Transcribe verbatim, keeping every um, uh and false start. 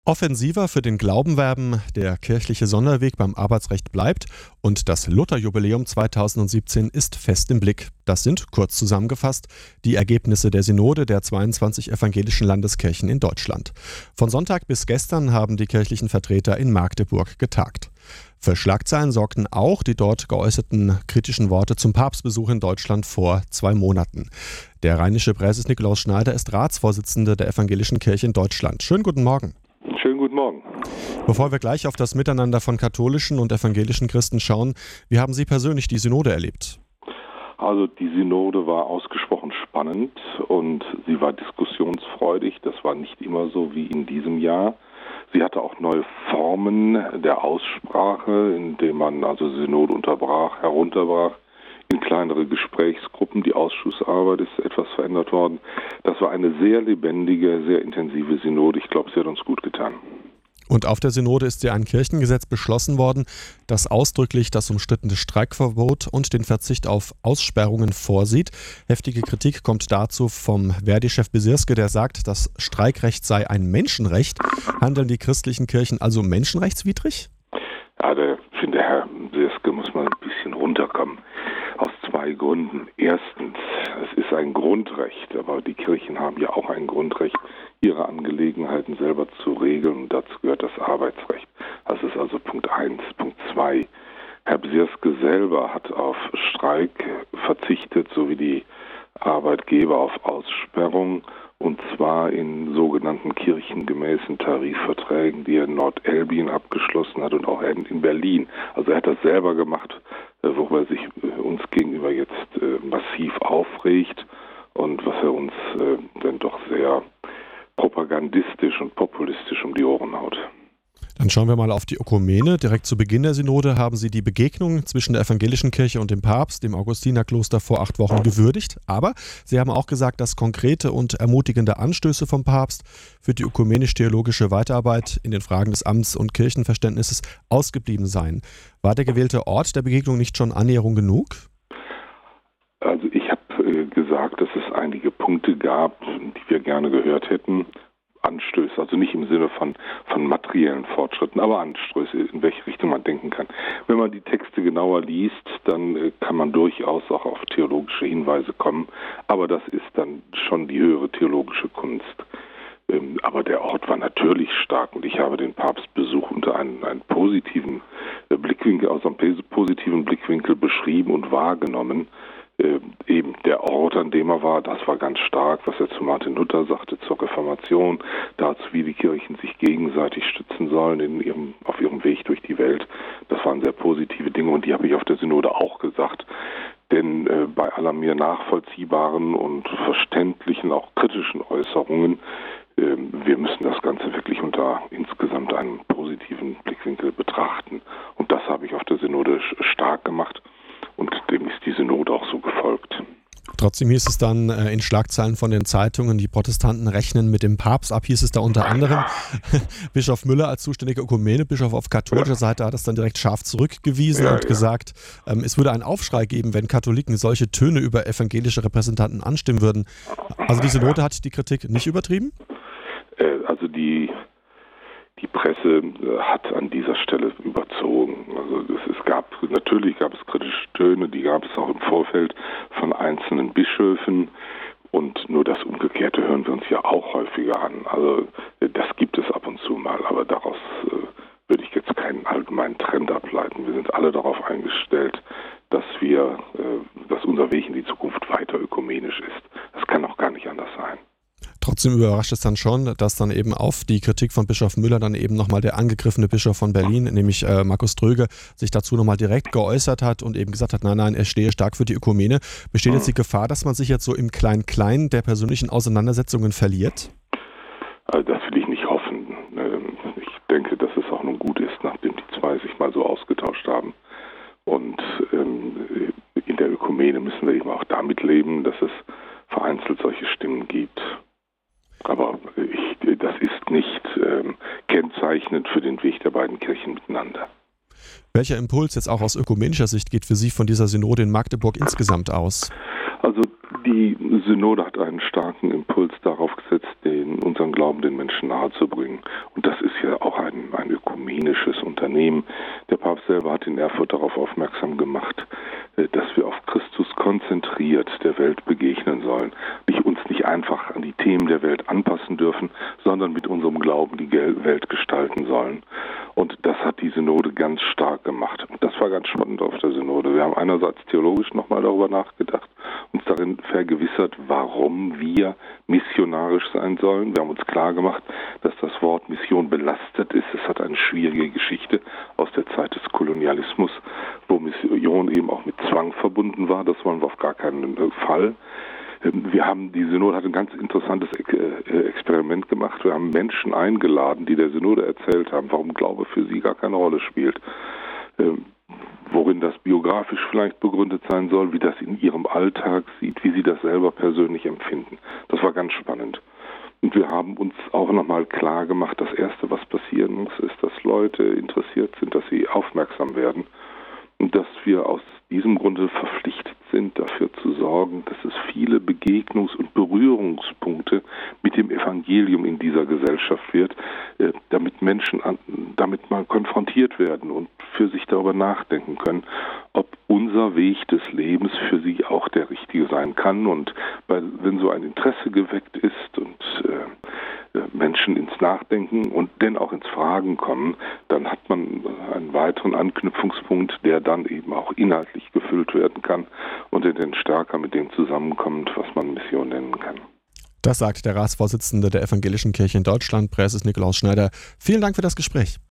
Offensiver für den Glauben werben, der kirchliche Sonderweg beim Arbeitsrecht bleibt und das Lutherjubiläum zweitausendsiebzehn ist fest im Blick. Das sind, kurz zusammengefasst, die Ergebnisse der Synode der zweiundzwanzig evangelischen Landeskirchen in Deutschland. Von Sonntag bis gestern haben die kirchlichen Vertreter in Magdeburg getagt. Für Schlagzeilen sorgten auch die dort geäußerten kritischen Worte zum Papstbesuch in Deutschland vor zwei Monaten. Der rheinische Präses Nikolaus Schneider ist Ratsvorsitzender der Evangelischen Kirche in Deutschland. Schönen guten Morgen. Schönen guten Morgen. Bevor wir gleich auf das Miteinander von katholischen und evangelischen Christen schauen, wie haben Sie persönlich die Synode erlebt? Also die Synode war ausgesprochen spannend und sie war diskussionsfreudig. Das war nicht immer so wie in diesem Jahr. Sie hatte auch neue Formen der Aussprache, indem man also Synode unterbrach, herunterbrach in kleinere Gesprächsgruppen. Die Ausschussarbeit ist etwas verändert worden. Das war eine sehr lebendige, sehr intensive Synode. Ich glaube, sie hat uns gut getan. Und auf der Synode ist ja ein Kirchengesetz beschlossen worden, das ausdrücklich das umstrittene Streikverbot und den Verzicht auf Aussperrungen vorsieht. Heftige Kritik kommt dazu vom Verdi-Chef Besirske, der sagt, das Streikrecht sei ein Menschenrecht. Handeln die christlichen Kirchen also menschenrechtswidrig? Ja, da finde Herr Besirske, muss man ein bisschen runterkommen. Aus zwei Gründen. Erstens, es ist ein Grundrecht, aber die Kirchen haben ja auch ein Grundrecht, ihre Angelegenheiten selber zu regeln. Und dazu gehört das Arbeitsrecht. Das ist also Punkt eins. Punkt zwei. Herr Besirske selber hat auf Streik verzichtet, sowie die Arbeitgeber auf Aussperrung, und zwar in sogenannten kirchengemäßen Tarifverträgen, die er in Nordelbien abgeschlossen hat und auch in Berlin. Also er hat das selber gemacht, worüber er sich uns gegenüber jetzt massiv aufregt und was er uns dann doch sehr propagandistisch und populistisch um die Ohren haut. Dann schauen wir mal auf die Ökumene. Direkt zu Beginn der Synode haben Sie die Begegnung zwischen der evangelischen Kirche und dem Papst, dem Augustinerkloster, vor acht Wochen gewürdigt. Aber Sie haben auch gesagt, dass konkrete und ermutigende Anstöße vom Papst für die ökumenisch-theologische Weiterarbeit in den Fragen des Amts- und Kirchenverständnisses ausgeblieben seien. War der gewählte Ort der Begegnung nicht schon Annäherung genug? Also ich habe äh, gesagt, dass es einige Punkte gab, die wir gerne gehört hätten. Anstöße, also nicht im Sinne von, von materiellen Fortschritten, aber Anstöße, in welche Richtung man denken kann. Wenn man die Texte genauer liest, dann äh, kann man durchaus auch auf theologische Hinweise kommen, aber das ist dann schon die höhere theologische Kunst. Ähm, aber der Ort war natürlich stark und ich habe den Papstbesuch unter einem, einem positiven äh, Blickwinkel, aus einem positiven Blickwinkel beschrieben und wahrgenommen. Äh, eben der Ort, an dem er war, das war ganz stark, was er zu Martin Luther sagte, zur Reformation, dazu, wie die Kirchen sich gegenseitig stützen sollen in ihrem, auf ihrem Weg durch die Welt. Das waren sehr positive Dinge und die habe ich auf der Synode auch gesagt. Denn äh, bei aller mir nachvollziehbaren und verständlichen, auch kritischen Äußerungen, äh, wir müssen das Ganze wirklich unter insgesamt einem positiven Blickwinkel betrachten. Und das habe ich auf der Synode stark gemacht. Und dem ist die Synode auch so gefolgt. Trotzdem hieß es dann äh, in Schlagzeilen von den Zeitungen, die Protestanten rechnen mit dem Papst ab, hieß es da unter anderem. Bischof Müller als zuständiger Ökumene-Bischof auf katholischer Seite hat das dann direkt scharf zurückgewiesen ja, und ja. gesagt, ähm, es würde einen Aufschrei geben, wenn Katholiken solche Töne über evangelische Repräsentanten anstimmen würden. Also die Synode hat die Kritik nicht übertrieben? Äh, also die... Die Presse hat an dieser Stelle überzogen. Also es, es gab, natürlich gab es kritische Töne, die gab es auch im Vorfeld von einzelnen Bischöfen. Und nur das Umgekehrte hören wir uns ja auch häufiger an. Also das gibt es ab und zu mal, aber daraus äh, würde ich jetzt keinen allgemeinen Trend ableiten. Wir sind alle darauf eingestellt, dass wir, äh, dass unser Weg in die Zukunft weiter ökumenisch ist. Das kann auch gar nicht anders sein. Trotzdem überrascht es dann schon, dass dann eben auf die Kritik von Bischof Müller dann eben nochmal der angegriffene Bischof von Berlin, nämlich äh, Markus Tröge, sich dazu nochmal direkt geäußert hat und eben gesagt hat, nein, nein, er stehe stark für die Ökumene. Besteht jetzt die Gefahr, dass man sich jetzt so im Klein-Klein der persönlichen Auseinandersetzungen verliert? Also das will ich nicht hoffen. Ich denke, dass es auch nun gut ist, nachdem die zwei sich mal so ausgetauscht haben. Und ähm, in der Ökumene müssen wir eben auch damit leben, dass es vereinzelt solche Stimmen gibt. Aber ich, das ist nicht ähm, kennzeichnend für den Weg der beiden Kirchen miteinander. Welcher Impuls jetzt auch aus ökumenischer Sicht geht für Sie von dieser Synode in Magdeburg insgesamt aus? Also die Synode hat einen starken Impuls darauf gesetzt, den, unseren Glauben den Menschen nahezubringen. Und das ist ja auch ein, ein ökumenisches Unternehmen. Der Papst selber hat in Erfurt darauf aufmerksam gemacht, dass wir auf Christus konzentriert der Welt begegnen sollen. Nicht uns nicht einfach an die Themen der Welt anpassen dürfen, sondern mit unserem Glauben die Welt gestalten sollen. Und das hat die Synode ganz stark gemacht. Und das war ganz spannend auf der Synode. Wir haben einerseits theologisch nochmal darüber nachgedacht, uns darin vergewissert, warum wir missionarisch sein sollen. Wir haben uns klar gemacht, dass das Wort Mission belastet ist. Es hat eine schwierige Geschichte aus der Zeit des Kolonialismus, wo Mission eben auch mit Zwang verbunden war. Das wollen wir auf gar keinen Fall. Wir haben, die Synode hat ein ganz interessantes Experiment gemacht. Wir haben Menschen eingeladen, die der Synode erzählt haben, warum Glaube für sie gar keine Rolle spielt. Worin das biografisch vielleicht begründet sein soll, wie das in ihrem Alltag sieht, wie sie das selber persönlich empfinden. Das war ganz spannend. Und wir haben uns auch nochmal klar gemacht, das Erste, was passieren muss, ist, dass Leute interessiert sind, dass sie aufmerksam werden. Und dass wir aus diesem Grunde verpflichtet sind, dafür zu sorgen, dass es viele Begegnungs- und Berührungspunkte mit dem Evangelium in dieser Gesellschaft wird, damit Menschen an, damit mal konfrontiert werden und für sich darüber nachdenken können, ob unser Weg des Lebens für sie auch der richtige sein kann. Und weil, wenn so ein Interesse geweckt ist und äh, Menschen ins Nachdenken und dann auch ins Fragen kommen, dann hat man einen weiteren Anknüpfungspunkt, der dann eben auch inhaltlich gefüllt werden kann und der dann stärker mit dem zusammenkommt, was man Mission nennen kann. Das sagt der Ratsvorsitzende der Evangelischen Kirche in Deutschland, Präses Nikolaus Schneider. Vielen Dank für das Gespräch.